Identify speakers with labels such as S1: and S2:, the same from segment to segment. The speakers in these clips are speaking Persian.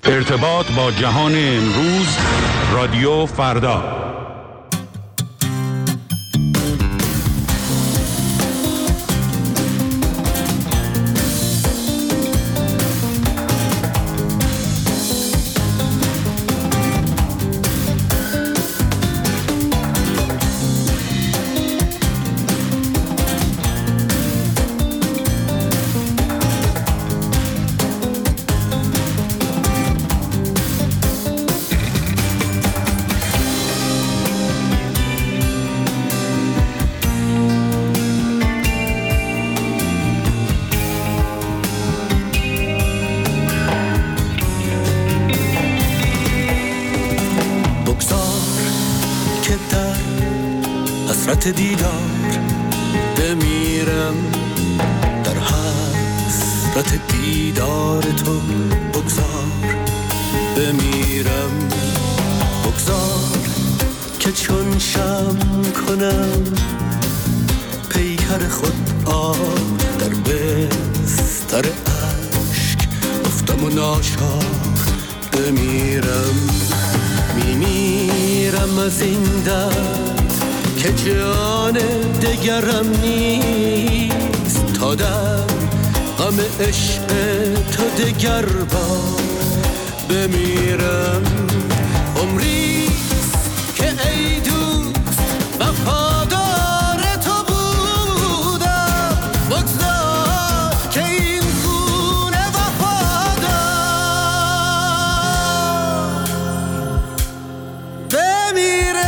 S1: ارتباط با جهان امروز، رادیو فردا.
S2: دیدار بمیرم، در حسرت دیدار تو بگذار بمیرم، بگذار که چون شمع کنم پیکر خود آب در بستر عشق افتم و ناچار بمیرم، میمیرم از این درد که جان دگرم نیست، تا در غم عشق تو دگر بار بمیرم، عمریست که ای دوست وفادار تو بودم، بگذار که این گونه وفادار بمیرم.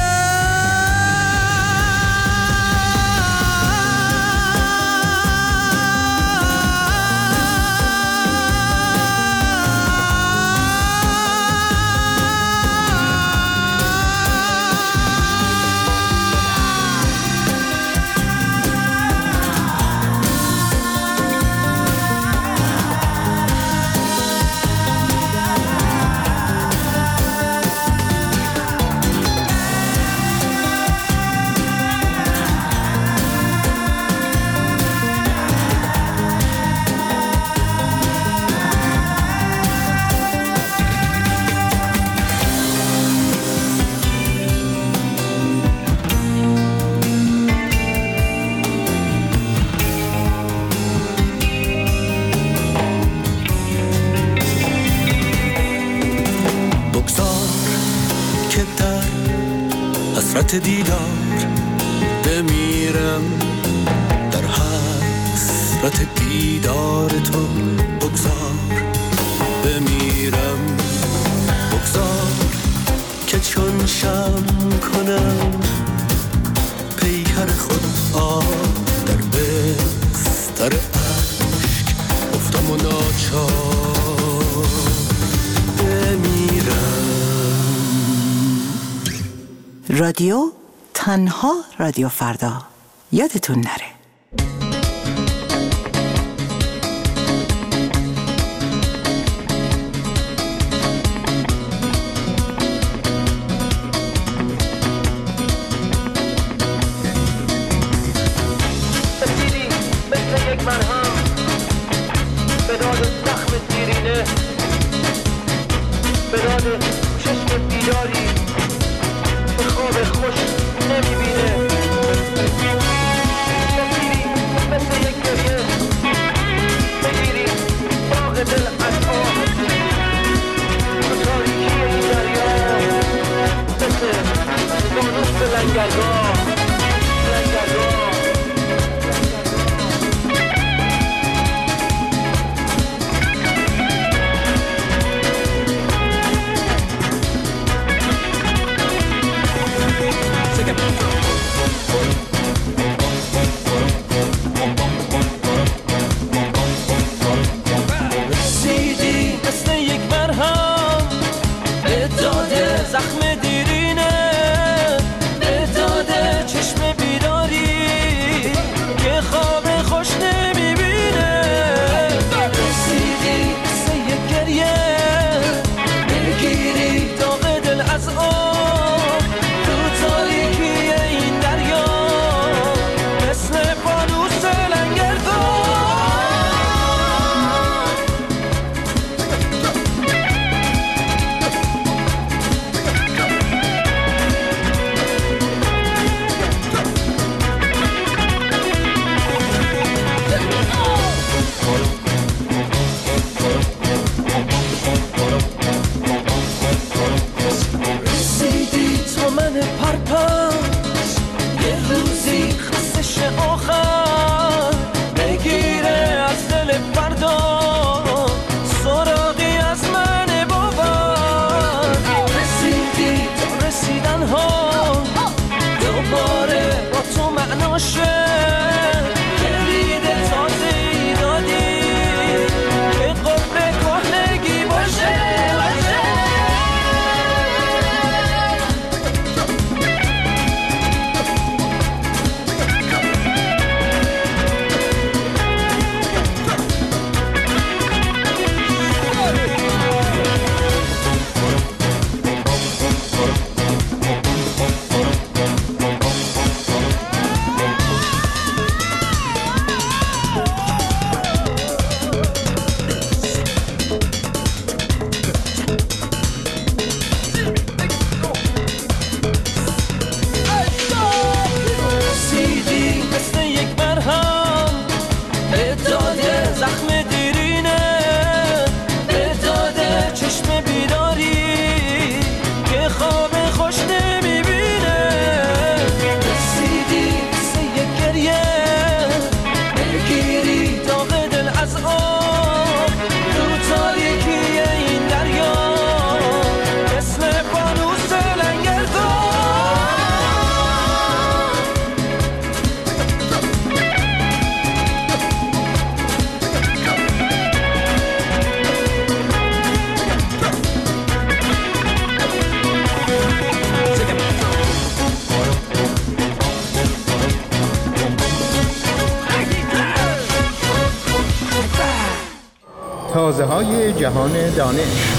S2: دیدار بمیرم، در حسرت دیدار تو بگذار بمیرم، بگذار که چون شمع کنم پیکر خود آب در بستر عشق افتم و ناچار بمیرم.
S3: رادیو تنها رادیو فردا، یادتون نره.
S4: بسیری مثل یک مرهم به داد زخم دیرینه، به داد چشم بیداری خواب خوش نمیبینه، بگیری مثل یک گریه، بگیری داغ دل از آه تو تاریکی این دریا، مثل دانوس به لنگرگاه
S5: تازه‌های جهان دانش.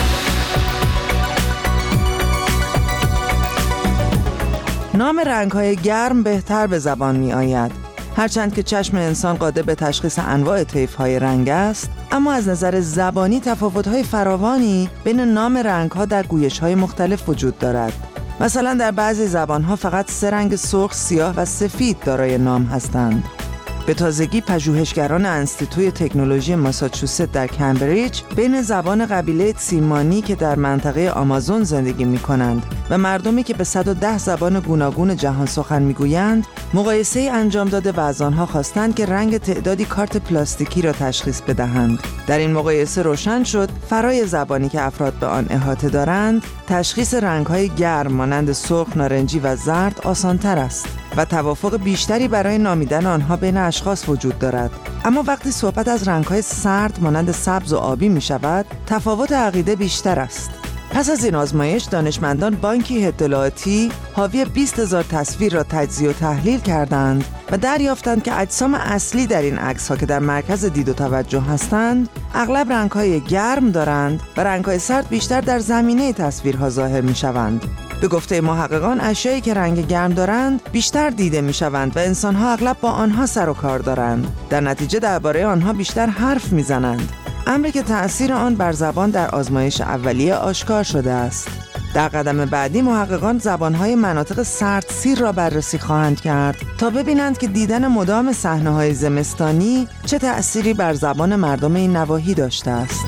S3: نام رنگ‌های گرم بهتر به زبان می آید. هرچند که چشم انسان قادر به تشخیص انواع طیف‌های رنگ است، اما از نظر زبانی تفاوت‌های فراوانی بین نام رنگ‌ها در گویش‌های مختلف وجود دارد. مثلا در بعضی زبان‌ها فقط 3 رنگ سرخ، سیاه و سفید دارای نام هستند. به تازگی پژوهشگران انستیتوی تکنولوژی ماساچوست در کمبریج بین زبان قبیله تسیمانی که در منطقه آمازون زندگی می‌کنند و مردمی که به 110 زبان گوناگون جهان سخن می‌گویند مقایسه انجام داده و از آنها خواستند که رنگ تعدادی کارت پلاستیکی را تشخیص بدهند. در این مقایسه روشن شد فرای زبانی که افراد به آن احاطه دارند تشخیص رنگ‌های گرم مانند سرخ، نارنجی و زرد آسان‌تر است و توافق بیشتری برای نامیدن آنها بین اشخاص وجود دارد. اما وقتی صحبت از رنگ‌های سرد مانند سبز و آبی می شود، تفاوت عقیده بیشتر است. پس از این آزمایش دانشمندان بانکی اطلاعاتی حاوی 20,000 تصویر را تجزیه و تحلیل کردند و دریافتند که اجسام اصلی در این عکس‌ها که در مرکز دید و توجه هستند، اغلب رنگ‌های گرم دارند و رنگ‌های سرد بیشتر در زمینه تصویرها ظاهر می‌شوند. به گفته محققان اشیایی که رنگ گرم دارند بیشتر دیده می‌شوند و انسان‌ها اغلب با آنها سر و کار دارند. در نتیجه درباره آنها بیشتر حرف می‌زنند. امری که تأثیر آن بر زبان در آزمایش اولیه آشکار شده است. در قدم بعدی محققان زبان‌های مناطق سردسیر را بررسی خواهند کرد تا ببینند که دیدن مدام صحنه‌های زمستانی چه تأثیری بر زبان مردم این نواحی داشته است.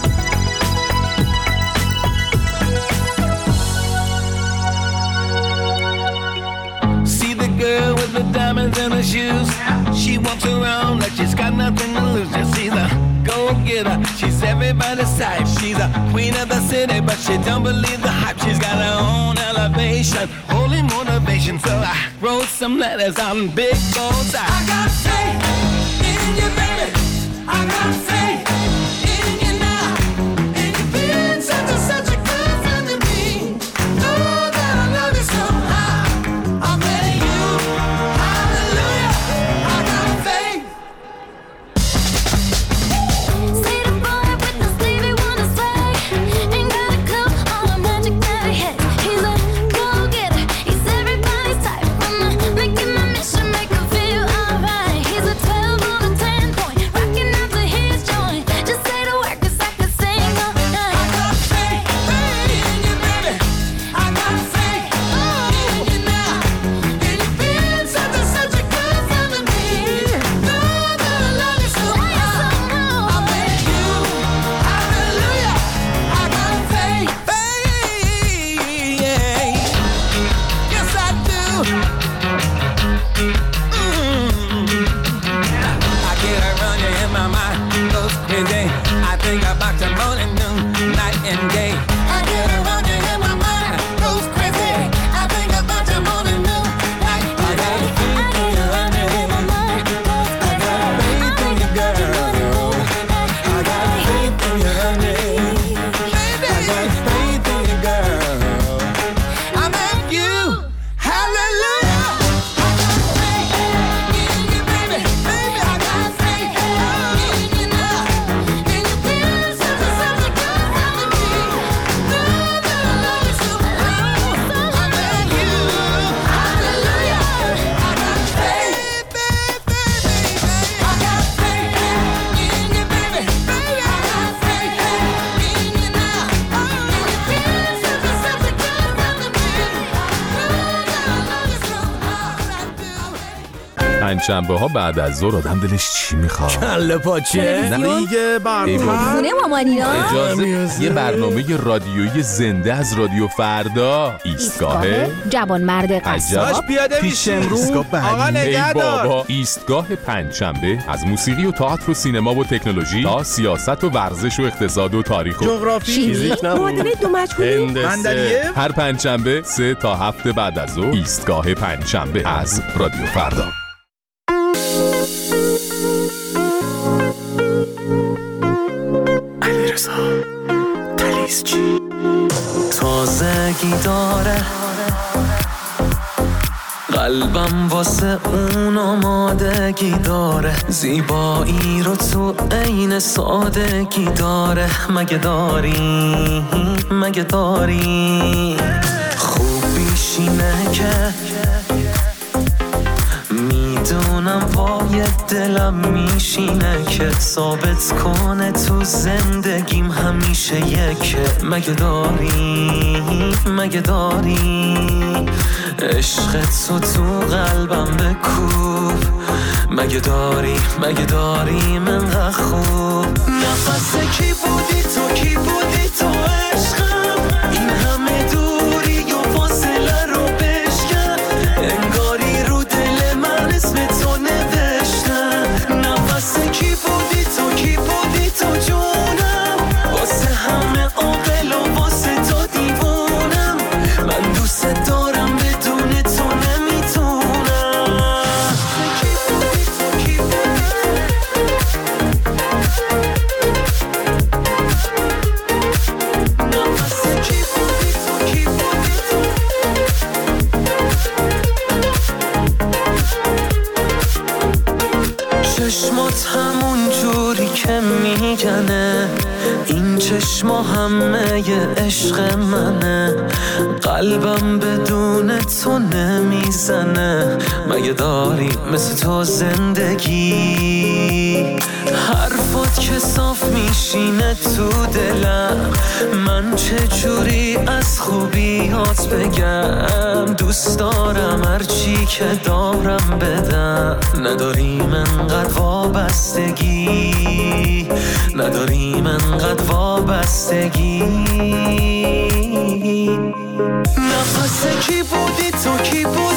S2: Girl with the diamonds in her shoes, she walks around like she's got nothing to lose. Just she's a go-getter, she's everybody's type. She's a queen of the city, but she don't believe the hype. She's got her own elevation, holy motivation. So I wrote some letters on big goals. I got faith in you, baby. I got faith in you now. And you've been such a good friend to me. Know that I love you so high. I'm ready.
S6: پنجشنبه ها بعد از ظهر آدم دلش چی میخواد؟
S7: کله پاچه؟
S6: نه دیگه
S8: خونه مامانینا؟
S6: اجازه یه برنامه رادیویی زنده از رادیو فردا. ایستگاه
S8: جوانمرد قصاب
S7: پیاده میشه امروز. آقا نگهدار.
S6: بابا ایستگاه پنجشنبه از موسیقی و تئاتر و سینما و تکنولوژی تا سیاست و ورزش و اقتصاد و تاریخ و
S7: جغرافی،
S8: معادله دو مجهولی،
S7: بندریه.
S6: هر پنجشنبه 3 تا 7 بعد از ظهر ایستگاه پنجشنبه از رادیو فردا.
S2: تازگی داره
S9: قلبم واسه اون آمادگی داره، زیبایی رو تو عین سادگی داره. مگه داری خوبیش اینه که میدونم وای دلم میشینه که ثابت کنه تو زندگیم همیشه یکه. مگه داری عشق تو قلبم بکوب. مگه داری منقدر خوب. نفس کی بودی تو عشقم، این همه دوری و فاصله رو بشکن، انگاری رو دل من اسم تو نوشتن. نفس کی بودی تو جونم، واسه همه عاقل و واسه تو دیوونم. من دوست دارم بدون تو نمیتونم. چشمات همون جوری که میگنه، این چشما همه ی عشق منه. قلبم بدون تو نمیزنه. مگه داری مثل تو زندگی؟ حرفات که صاف میشینه تو دلم، من چجوری از خوبیات بگم؟ دوست دارم هرچی که دارم بدم. نداریم انقدر وابستگی، نفس کی بودی تو